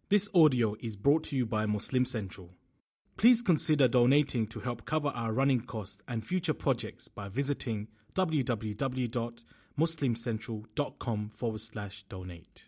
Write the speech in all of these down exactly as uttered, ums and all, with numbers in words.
This audio is brought to you by Muslim Central. Please consider donating to help cover our running costs and future projects by visiting www.muslimcentral.com forward slash donate.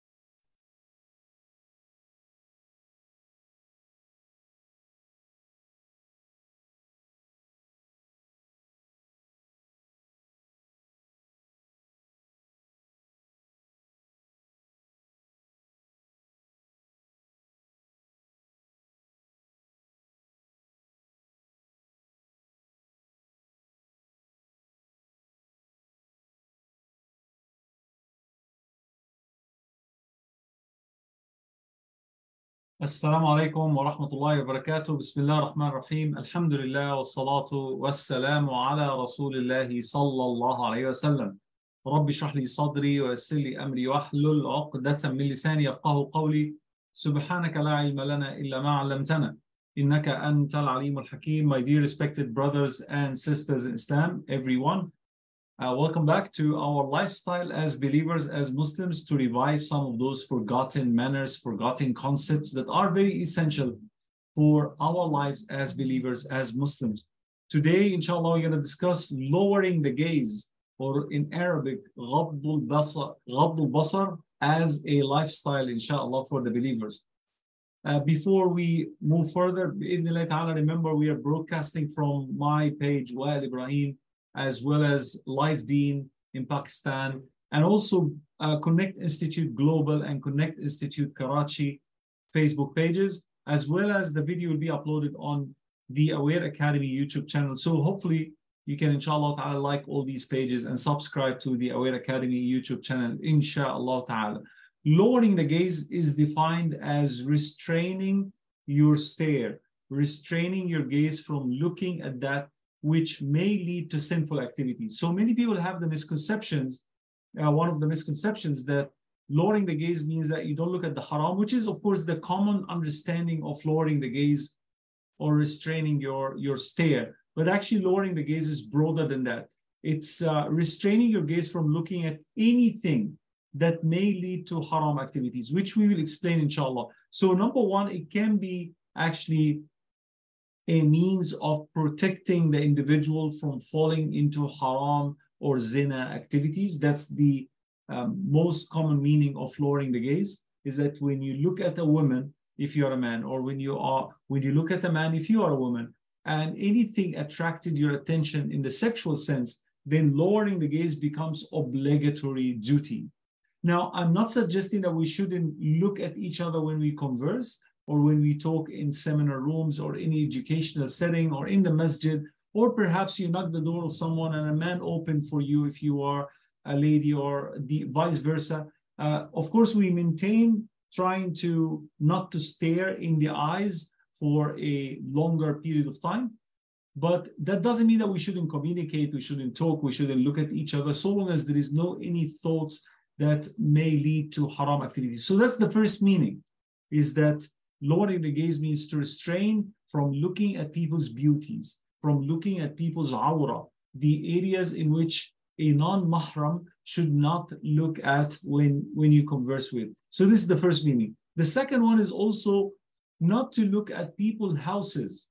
السلام عليكم ورحمة الله وبركاته. بسم الله الرحمن الرحيم. الحمد لله والصلاة والسلام على رسول الله صلى الله عليه وسلم. رب اشرح لي صدري ويسر لي أمري واحلل عقدة من لساني يفقهوا قولي. سبحانك لا علم لنا إلا ما علمتنا إنك أنت العليم الحكيم. My dear respected brothers and sisters in Islam, everyone, Uh, welcome back to our lifestyle as believers, as Muslims, to revive some of those forgotten manners, forgotten concepts that are very essential for our lives as believers, as Muslims. Today, inshallah, we're going to discuss lowering the gaze, or in Arabic, غض البصر, غض البصر, as a lifestyle, inshallah, for the believers. Uh, before we move further, bi'idhnillah ta'ala, remember we are broadcasting from my page, Wael Ibrahim, as well as Live Deen in Pakistan, and also uh, Connect Institute Global and Connect Institute Karachi Facebook pages, as well as the video will be uploaded on the Aware Academy YouTube channel. So hopefully you can, inshallah ta'ala, like all these pages and subscribe to the Aware Academy YouTube channel, inshallah ta'ala. Lowering the gaze is defined as restraining your stare, restraining your gaze from looking at that which may lead to sinful activities. So many people have the misconceptions, uh, one of the misconceptions that lowering the gaze means that you don't look at the haram, which is of course the common understanding of lowering the gaze or restraining your, your stare. But actually lowering the gaze is broader than that. It's uh, restraining your gaze from looking at anything that may lead to haram activities, which we will explain inshallah. So number one, it can be actually a means of protecting the individual from falling into haram or zina activities. That's the um, most common meaning of lowering the gaze, is that when you look at a woman, if you are a man, or when you are when you look at a man, if you are a woman, and anything attracted your attention in the sexual sense, then lowering the gaze becomes obligatory duty. Now, I'm not suggesting that we shouldn't look at each other when we converse, or when we talk in seminar rooms or any educational setting or in the masjid, or perhaps you knock the door of someone and a man opened for you if you are a lady, or the vice versa. Uh, of course, we maintain trying to not to stare in the eyes for a longer period of time, but that doesn't mean that we shouldn't communicate, we shouldn't talk, we shouldn't look at each other, so long as there is no any thoughts that may lead to haram activities. So that's the first meaning, is that lowering the gaze means to restrain from looking at people's beauties, from looking at people's awra, the areas in which a non-mahram should not look at when, when you converse with. So this is the first meaning. The second one is also not to look at people's houses,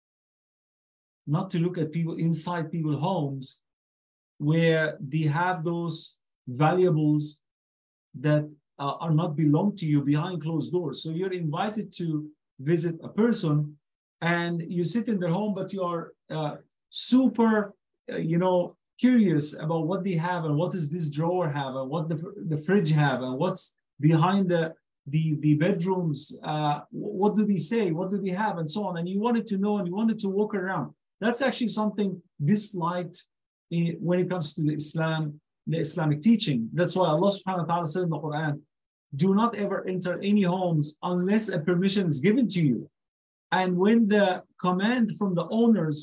not to look at people inside people's homes where they have those valuables that Uh, are not belong to you behind closed doors. So you're invited to visit a person and you sit in their home, but you are uh, super, uh, you know, curious about what they have and what does this drawer have and what the, the fridge have and what's behind the, the, the bedrooms, uh, what do they say, what do they have, and so on. And you wanted to know and you wanted to walk around. That's actually something disliked in, when it comes to the Islam, the Islamic teaching. That's why Allah subhanahu wa ta'ala said in the Quran, do not ever enter any homes unless a permission is given to you. And when the command from the owners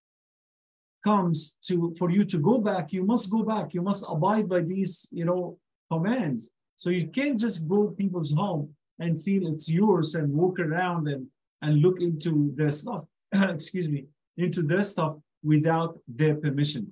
comes to for you to go back, you must go back. You must abide by these, you know, commands. So you can't just go to people's home and feel it's yours and walk around and, and look into their stuff, excuse me, into their stuff without their permission.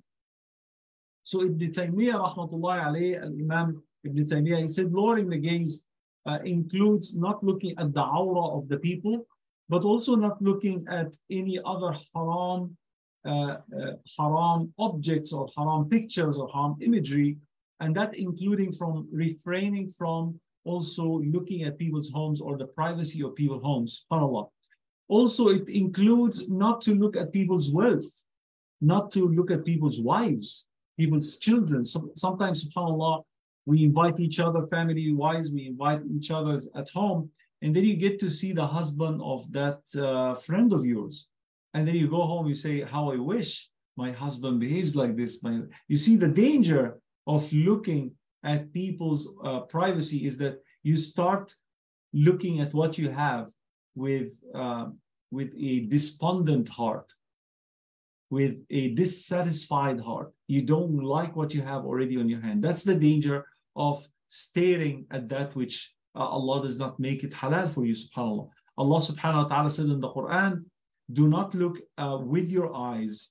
So Ibn Taymiyyah, rahmatullahi alayhi, al-Imam Ibn Taymiyyah, he said, lowering the gaze uh, includes not looking at the aura of the people, but also not looking at any other haram, uh, uh, haram objects or haram pictures or haram imagery, and that including from refraining from also looking at people's homes or the privacy of people's homes, subhanAllah. Also, it includes not to look at people's wealth, not to look at people's wives, people's children. So sometimes, subhanAllah, we invite each other, family-wise, we invite each other at home, and then you get to see the husband of that uh, friend of yours. And then you go home, you say, how I wish my husband behaves like this. My, you see the danger of looking at people's uh, privacy is that you start looking at what you have with, uh, with a despondent heart, with a dissatisfied heart. You don't like what you have already on your hand. That's the danger of staring at that which uh, Allah does not make it halal for you, subhanAllah. Allah subhanahu wa ta'ala said in the Quran, do not look uh, with your eyes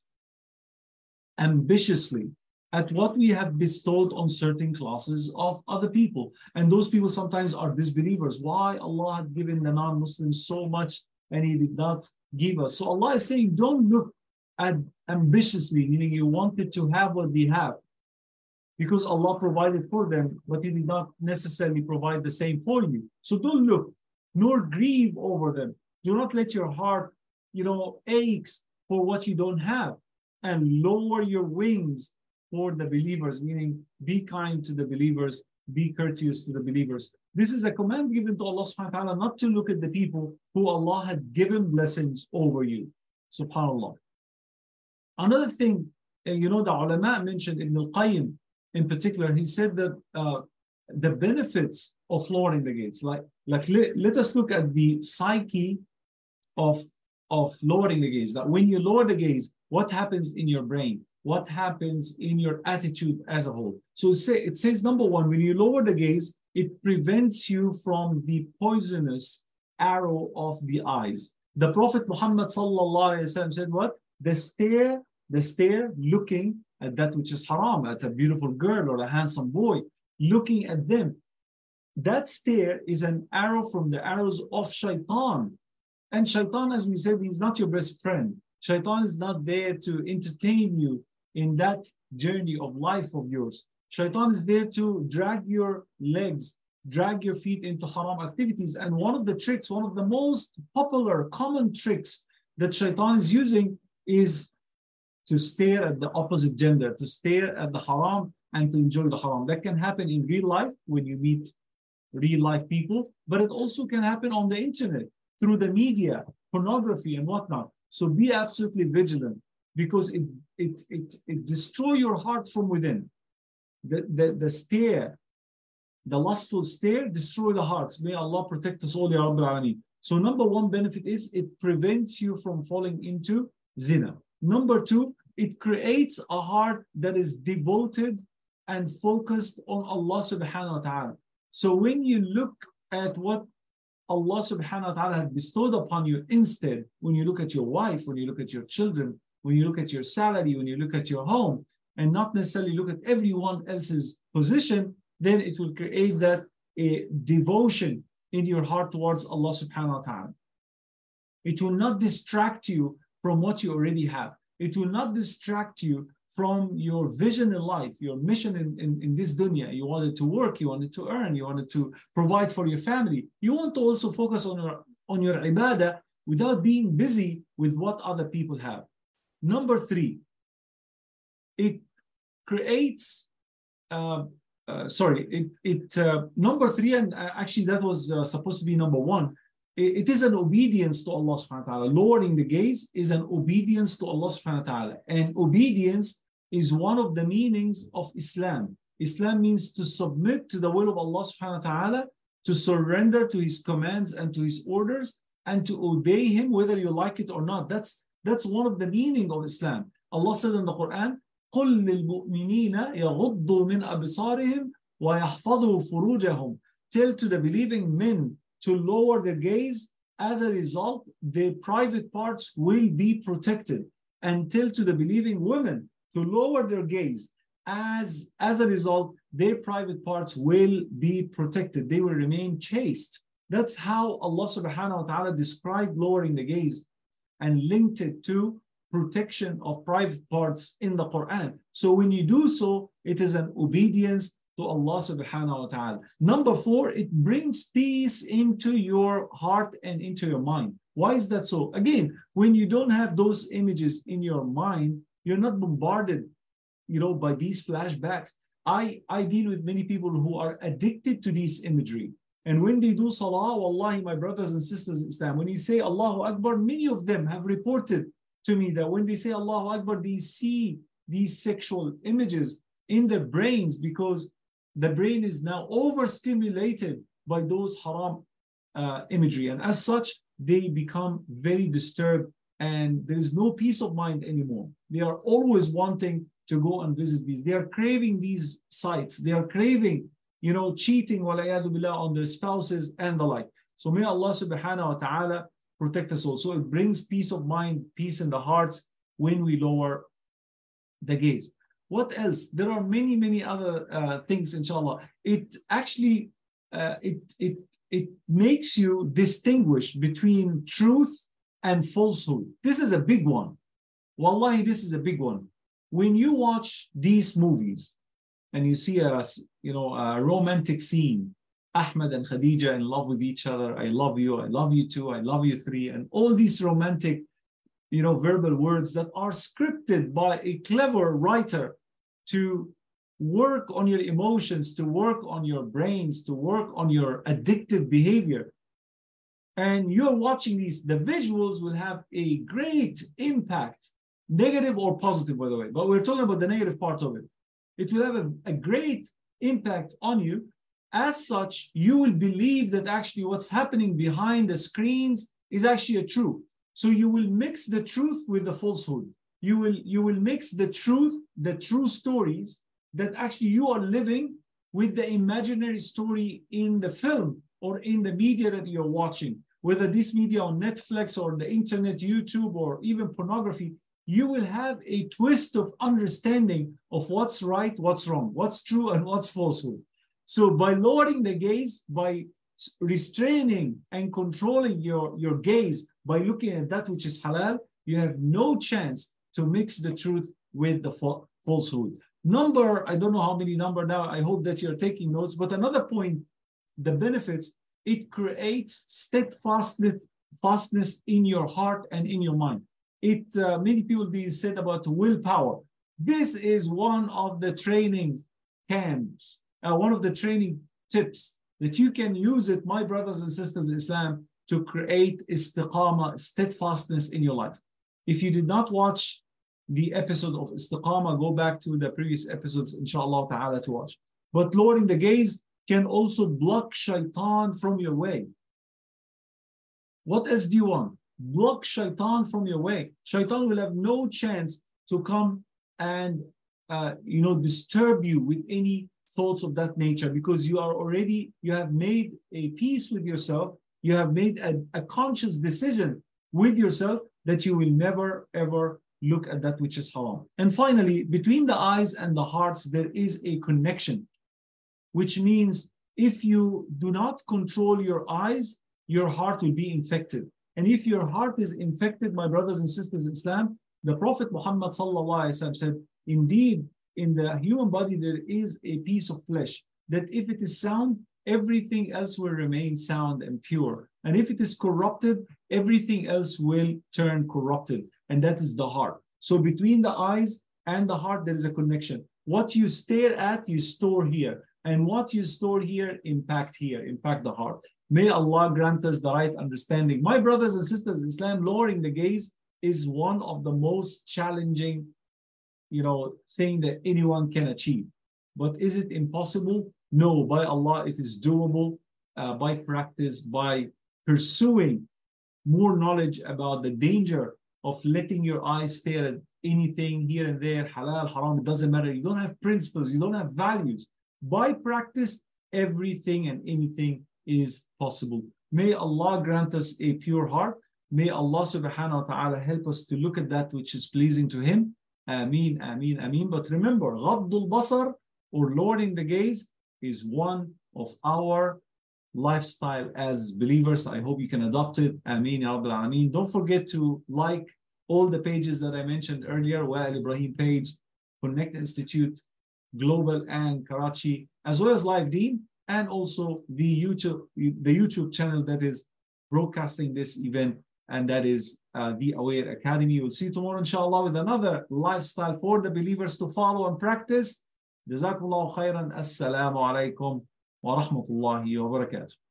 ambitiously at what we have bestowed on certain classes of other people. And those people sometimes are disbelievers. Why Allah had given the non-Muslims so much and He did not give us? So Allah is saying, don't look at ambitiously, meaning you wanted to have what they have, because Allah provided for them, but He did not necessarily provide the same for you. So don't look, nor grieve over them. Do not let your heart, you know, aches for what you don't have, and lower your wings for the believers, meaning be kind to the believers, be courteous to the believers. This is a command given to Allah subhanahu wa ta'ala not to look at the people who Allah had given blessings over you. SubhanAllah. Another thing, you know, the ulama mentioned, Ibn al-Qayyim in particular, he said that uh, the benefits of lowering the gaze, like, like let, let us look at the psyche of, of lowering the gaze. That when you lower the gaze, what happens in your brain? What happens in your attitude as a whole? So say, it says, number one, when you lower the gaze, it prevents you from the poisonous arrow of the eyes. The Prophet Muhammad sallallahu alaihi wasallam said what? The stare, the stare looking at that which is haram, at a beautiful girl or a handsome boy, looking at them. That stare is an arrow from the arrows of shaitan. And shaitan, as we said, he's not your best friend. Shaitan is not there to entertain you in that journey of life of yours. Shaitan is there to drag your legs, drag your feet into haram activities. And one of the tricks, one of the most popular, common tricks that shaitan is using is to stare at the opposite gender, to stare at the haram and to enjoy the haram. That can happen in real life when you meet real life people, but it also can happen on the internet, through the media, pornography and whatnot. So be absolutely vigilant, because it it it, it destroys your heart from within. The, the, the stare, the lustful stare, destroy the hearts. May Allah protect us all, Ya Rabbil Alameen. So number one benefit is it prevents you from falling into zina. Number two, it creates a heart that is devoted and focused on Allah subhanahu wa ta'ala. So when you look at what Allah subhanahu wa ta'ala has bestowed upon you, instead, when you look at your wife, when you look at your children, when you look at your salary, when you look at your home, and not necessarily look at everyone else's position, then it will create that a devotion in your heart towards Allah subhanahu wa ta'ala. It will not distract you from what you already have. It will not distract you from your vision in life, your mission in, in, in this dunya. You wanted to work, you wanted to earn, you wanted to provide for your family. You want to also focus on your, on your ibadah without being busy with what other people have. Number three, it creates, uh, uh, sorry, it, it uh, number three, and actually that was uh, supposed to be number one, it, it is an obedience to Allah subhanahu wa ta'ala. Lowering the gaze is an obedience to Allah subhanahu wa ta'ala. And obedience is one of the meanings of Islam. Islam means to submit to the will of Allah subhanahu wa ta'ala, to surrender to His commands and to His orders, and to obey Him whether you like it or not. That's, that's one of the meaning of Islam. Allah said in the Quran, قُلْ لِلْمُؤْمِنِينَ يَغُضُّوا مِنْ أَبْصَارِهِمْ وَيَحْفَظُوا فُرُوجَهُم. Tell to the believing men to lower their gaze. As a result, their private parts will be protected. And tell to the believing women to lower their gaze. as, as a result, their private parts will be protected. They will remain chaste. That's how Allah subhanahu wa ta'ala described lowering the gaze and linked it to protection of private parts in the Quran. So when you do so, it is an obedience to Allah subhanahu wa ta'ala. Number four, it brings peace into your heart and into your mind. Why is that so? Again, when you don't have those images in your mind, you're not bombarded, you know, by these flashbacks. I, I deal with many people who are addicted to this imagery. And when they do salah, wallahi, my brothers and sisters in Islam, when you say Allahu Akbar, many of them have reported to me that when they say Allahu Akbar, they see these sexual images in their brains because the brain is now overstimulated by those haram uh, imagery. And as such, they become very disturbed and there is no peace of mind anymore. They are always wanting to go and visit these. They are craving these sites. They are craving, you know, cheating walayadu billah on their spouses and the like. So may Allah subhanahu wa ta'ala protect us all. So it brings peace of mind, peace in the hearts when we lower the gaze. What else? There are many, many other uh, things, inshallah. It actually, uh, it, it, it makes you distinguish between truth and falsehood. This is a big one. Wallahi, this is a big one. When you watch these movies and you see a, you know, a romantic scene, Ahmed and Khadija in love with each other, I love you, I love you too, I love you three, and all these romantic, you know, verbal words that are scripted by a clever writer to work on your emotions, to work on your brains, to work on your addictive behavior. And you're watching these, the visuals will have a great impact, negative or positive, by the way, but we're talking about the negative part of it. It will have a, a great impact on you. As such, you will believe that actually what's happening behind the screens is actually a truth. So you will mix the truth with the falsehood. You will, you will mix the truth, the true stories that actually you are living with the imaginary story in the film or in the media that you're watching, whether this media on Netflix or the internet, YouTube, or even pornography. You will have a twist of understanding of what's right, what's wrong, what's true, and what's falsehood. So by lowering the gaze, by restraining and controlling your, your gaze, by looking at that which is halal, you have no chance to mix the truth with the fa- falsehood. Number, I don't know how many number now, I hope that you're taking notes, but another point, the benefits, it creates steadfastness fastness in your heart and in your mind. It uh, many people be said about willpower. This is one of the training camps, uh, one of the training tips that you can use it, my brothers and sisters in Islam, to create istiqamah, steadfastness in your life. If you did not watch the episode of istiqamah, go back to the previous episodes, inshallah ta'ala, to watch. But lowering the gaze can also block shaitan from your way. What else do you want? Block shaitan from your way. Shaitan will have no chance to come and uh, you know, disturb you with any thoughts of that nature, because you are already, you have made a peace with yourself. You have made a, a conscious decision with yourself that you will never ever look at that which is haram. And finally, between the eyes and the hearts, there is a connection, which means if you do not control your eyes, your heart will be infected. And if your heart is infected, my brothers and sisters in Islam, the Prophet Muhammad sallallahu alaihi wasallam said, indeed, in the human body, there is a piece of flesh that if it is sound, everything else will remain sound and pure. And if it is corrupted, everything else will turn corrupted. And that is the heart. So between the eyes and the heart, there is a connection. What you stare at, you store here. And what you store here, impact here, impact the heart. May Allah grant us the right understanding. My brothers and sisters in Islam, lowering the gaze is one of the most challenging, you know, thing that anyone can achieve. But is it impossible? No, by Allah, it is doable uh, by practice, by pursuing more knowledge about the danger of letting your eyes stare at anything here and there, halal, haram, it doesn't matter. You don't have principles, you don't have values. By practice, everything and anything is possible. May Allah grant us a pure heart. May Allah subhanahu wa ta'ala help us to look at that which is pleasing to Him Ameen, ameen, ameen. But remember, غض البصر, or lowering the gaze, is one of our lifestyle as believers. I hope you can adopt it. Ameen, ya Rabbil Alameen. Don't forget to like all the pages that I mentioned earlier, Wael Ibrahim page, Connect Institute Global and Karachi, as well as Live Deen, and also the YouTube, the YouTube channel that is broadcasting this event, and that is uh, the Aware Academy. We'll see you tomorrow, inshallah, with another lifestyle for the believers to follow and practice. Jazakumullahu khairan. Assalamu alaikum wa rahmatullahi wa barakatuh.